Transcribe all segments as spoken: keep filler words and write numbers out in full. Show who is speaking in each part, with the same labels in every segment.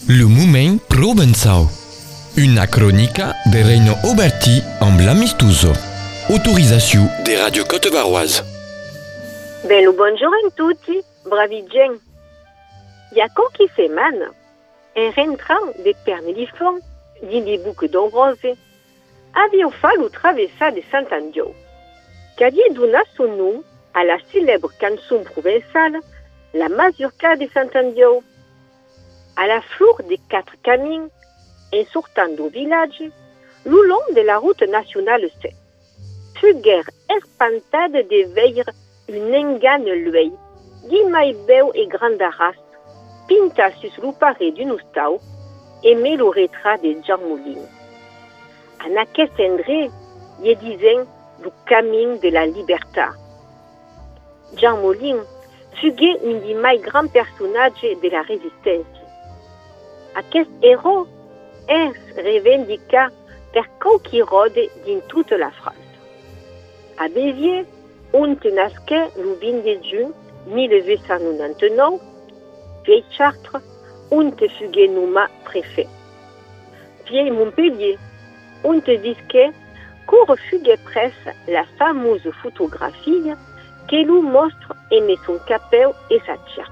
Speaker 1: Le Moment Provençal. Una cronica de Reino Oberti amb l'Amistuso. Autorisation des radios Côte-Varoise.
Speaker 2: Bello buongiorno a tutti, bravi gent. Il y a qualche settimana, en rentrant de Pernelifon, din di Buc d'Ombrose, aviam fallu traversar de Sant'Andio, che havia donat son nom à la célèbre chanson provençale La Mazurka de Sant'Andio. À la fleur des quatre camins, en sortant du village, le long de la route nationale sept, fuguèrent espantada de veire un engane l'uell, di mai beu e grande race, pinta sus lo pare d'un ostau, e me lo retrat de Jean Moulin. En aquest endret, hi disen le camin de la libertat. Jean Moulin fugué un des mai grands personnages de la résistance. Aquest héros es revendica per qualque rode din toute la France. A Béziers, on nasqué le vingt de juin mille huit cent quatre-vingt-dix-neuf, Vieille Chartres, on fugué nommé préfet. Vieille Montpellier, on visqué cour fugué presse la fameuse photographie que nous montre aimer son capel et sa tierpe.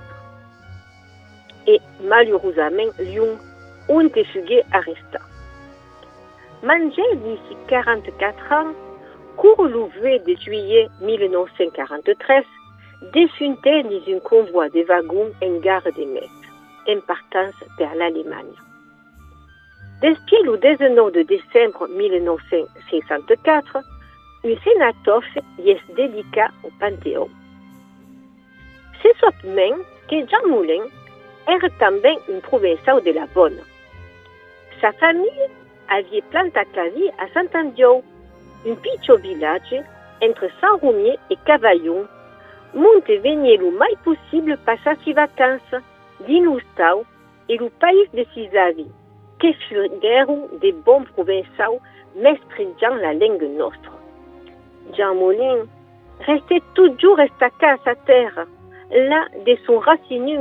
Speaker 2: Et malheureusement, Lyon, on te fugué arrêté. Mangé d'ici quarante-quatre ans, court le vingt de juillet mille neuf cent quarante-treize, défunté dans un convoi de wagons en gare de Metz, en partance vers l'Allemagne. Depuis le dix-neuf de décembre mille neuf cent soixante-quatre, un sénateur y est dédié au Panthéon. C'est seulement que Jean Moulin era também un provençal de la Bonne. Sa famille avait planté sa vie à Sant'Andio, un petit village entre Saint-Roumier et Cavaillon, monte venir le mai possible passer ses vacances, d'Inustau et le pays de ses avis, que furent des bons provençaux maîtrisant la langue nostre. Jean Moulin restait toujours estaqué à sa terre, là de son racine.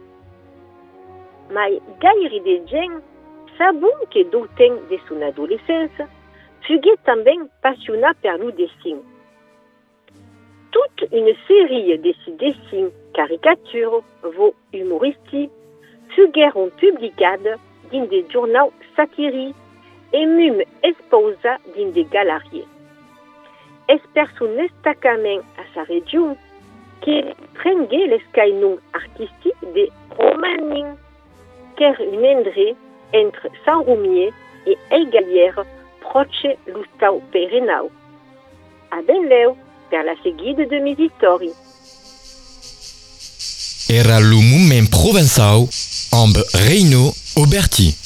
Speaker 2: Mais gaire de gens savent que d'autant de son adolescence fuguait também passionné par le dessin. Toute une série de ces dessins, caricatures, voix humoristiques, fuguèrent publicades dans des journaux satiriques et même exposés dans des galeries. Es per son destacament à sa région que prengué l'escaillon artistique de Romanin, car un endret entre Saint-Roumier et Eigalière proche l'Ustau Perenau. A Benleu, per la seguida de mes histoires.
Speaker 1: Era le Moment Provençal amb Reino Oberti.